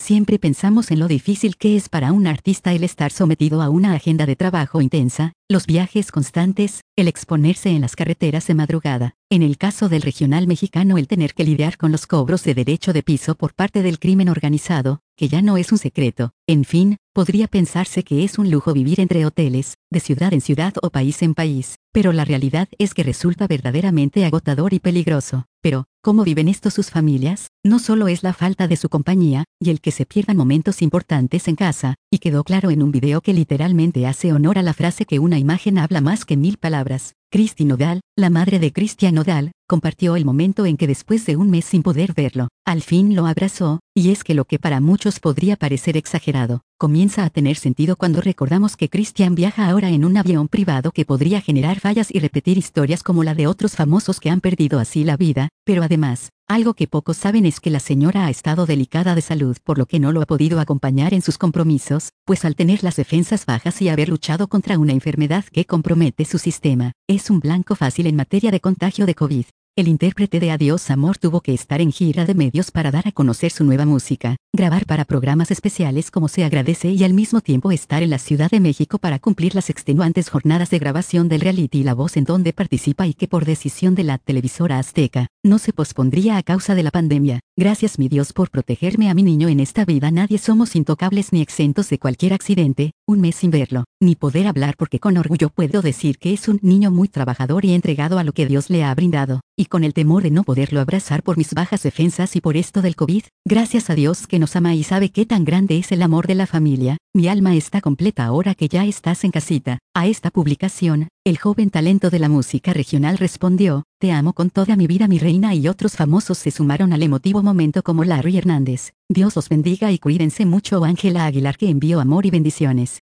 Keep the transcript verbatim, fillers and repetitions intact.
Siempre pensamos en lo difícil que es para un artista el estar sometido a una agenda de trabajo intensa, los viajes constantes, el exponerse en las carreteras de madrugada. En el caso del regional mexicano, el tener que lidiar con los cobros de derecho de piso por parte del crimen organizado, que ya no es un secreto. En fin, podría pensarse que es un lujo vivir entre hoteles, de ciudad en ciudad o país en país, pero la realidad es que resulta verdaderamente agotador y peligroso. Pero, ¿cómo viven esto sus familias? No solo es la falta de su compañía, y el que se pierdan momentos importantes en casa, y quedó claro en un video que literalmente hace honor a la frase que una imagen habla más que mil palabras. Cristi Nodal, la madre de Cristian Nodal, compartió el momento en que después de un mes sin poder verlo, al fin lo abrazó, y es que lo que para muchos podría parecer exagerado, comienza a tener sentido cuando recordamos que Cristian viaja ahora en un avión privado que podría generar fallas y repetir historias como la de otros famosos que han perdido así la vida, pero además, algo que pocos saben es que la señora ha estado delicada de salud por lo que no lo ha podido acompañar en sus compromisos, pues al tener las defensas bajas y haber luchado contra una enfermedad que compromete su sistema, es un blanco fácil en materia de contagio de COVID. El intérprete de Adiós Amor tuvo que estar en gira de medios para dar a conocer su nueva música, grabar para programas especiales como se agradece y al mismo tiempo estar en la Ciudad de México para cumplir las extenuantes jornadas de grabación del reality La Voz en donde participa y que por decisión de la televisora Azteca, no se pospondría a causa de la pandemia. Gracias mi Dios por protegerme a mi niño en esta vida. Nadie somos intocables ni exentos de cualquier accidente, un mes sin verlo, ni poder hablar porque con orgullo puedo decir que es un niño muy trabajador y entregado a lo que Dios le ha brindado. Y con el temor de no poderlo abrazar por mis bajas defensas y por esto del COVID, gracias a Dios que nos ama y sabe qué tan grande es el amor de la familia, mi alma está completa ahora que ya estás en casita. A esta publicación, el joven talento de la música regional respondió, te amo con toda mi vida mi reina, y otros famosos se sumaron al emotivo momento como Larry Hernández. Dios los bendiga y cuídense mucho. Ángela Aguilar, que envió amor y bendiciones.